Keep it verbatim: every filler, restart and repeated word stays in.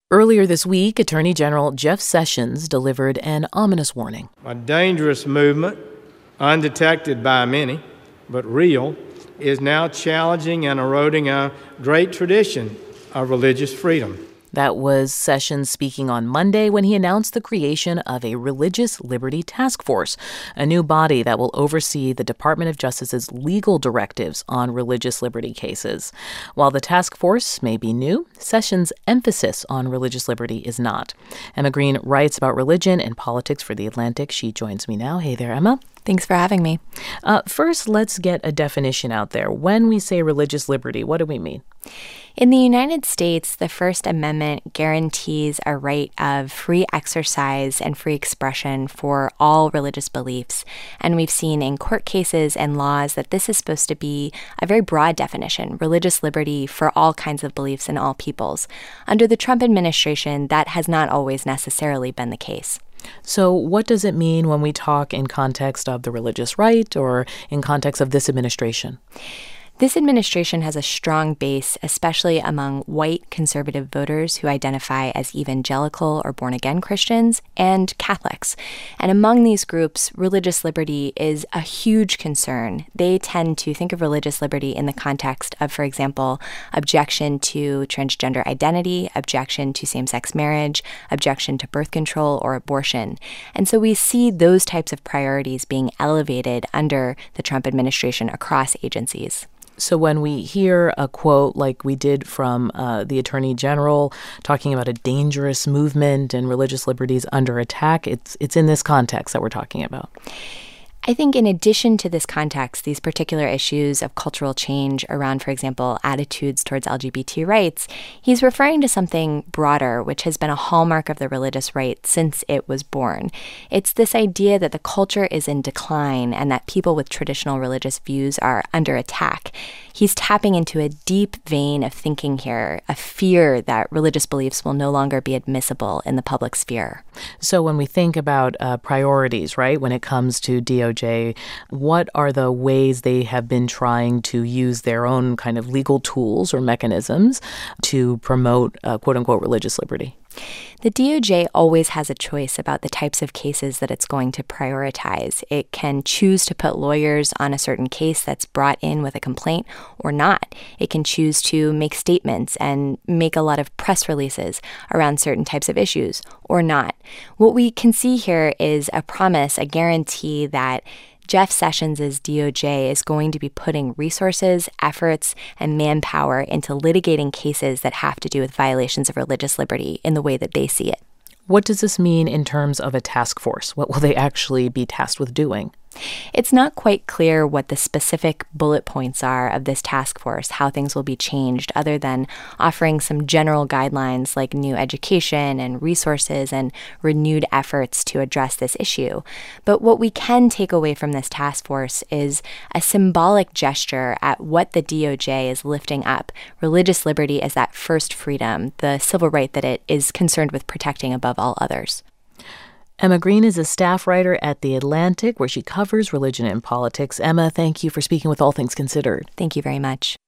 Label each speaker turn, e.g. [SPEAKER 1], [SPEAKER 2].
[SPEAKER 1] Earlier this week, Attorney General Jeff Sessions delivered an ominous warning.
[SPEAKER 2] A dangerous movement, undetected by many, but real, is now challenging and eroding a great tradition of religious freedom.
[SPEAKER 1] That was Sessions speaking on Monday when he announced the creation of a Religious Liberty Task Force, a new body that will oversee the Department of Justice's legal directives on religious liberty cases. While the task force may be new, Sessions' emphasis on religious liberty is not. Emma Green writes about religion and politics for The Atlantic. She joins me now. Hey there, Emma.
[SPEAKER 3] Thanks for having me.
[SPEAKER 1] Uh, first, let's get a definition out there. When we say religious liberty, what do we mean?
[SPEAKER 3] In the United States, the First Amendment guarantees a right of free exercise and free expression for all religious beliefs. And we've seen in court cases and laws that this is supposed to be a very broad definition, religious liberty for all kinds of beliefs and all peoples. Under the Trump administration, that has not always necessarily been the case.
[SPEAKER 1] So what does it mean when we talk in context of the religious right or in context of this administration?
[SPEAKER 3] This administration has a strong base, especially among white conservative voters who identify as evangelical or born-again Christians and Catholics. And among these groups, religious liberty is a huge concern. They tend to think of religious liberty in the context of, for example, objection to transgender identity, objection to same-sex marriage, objection to birth control or abortion. And so we see those types of priorities being elevated under the Trump administration across agencies.
[SPEAKER 1] So when we hear a quote like we did from uh, the Attorney General talking about a dangerous movement and religious liberties under attack, it's it's in this context that we're talking about.
[SPEAKER 3] I think in addition to this context, these particular issues of cultural change around, for example, attitudes towards L G B T rights, he's referring to something broader, which has been a hallmark of the religious right since it was born. It's this idea that the culture is in decline and that people with traditional religious views are under attack. He's tapping into a deep vein of thinking here, a fear that religious beliefs will no longer be admissible in the public sphere.
[SPEAKER 1] So when we think about uh, priorities, right, when it comes to D O J, what are the ways they have been trying to use their own kind of legal tools or mechanisms to promote, uh, quote unquote, religious liberty?
[SPEAKER 3] The D O J always has a choice about the types of cases that it's going to prioritize. It can choose to put lawyers on a certain case that's brought in with a complaint or not. It can choose to make statements and make a lot of press releases around certain types of issues or not. What we can see here is a promise, a guarantee that Jeff Sessions' D O J is going to be putting resources, efforts, and manpower into litigating cases that have to do with violations of religious liberty in the way that they see it.
[SPEAKER 1] What does this mean in terms of a task force? What will they actually be tasked with doing?
[SPEAKER 3] It's not quite clear what the specific bullet points are of this task force, how things will be changed, other than offering some general guidelines like new education and resources and renewed efforts to address this issue. But what we can take away from this task force is a symbolic gesture at what the D O J is lifting up. Religious liberty as that first freedom, the civil right that it is concerned with protecting above all others.
[SPEAKER 1] Emma Green is a staff writer at The Atlantic, where she covers religion and politics. Emma, thank you for speaking with All Things Considered.
[SPEAKER 3] Thank you very much.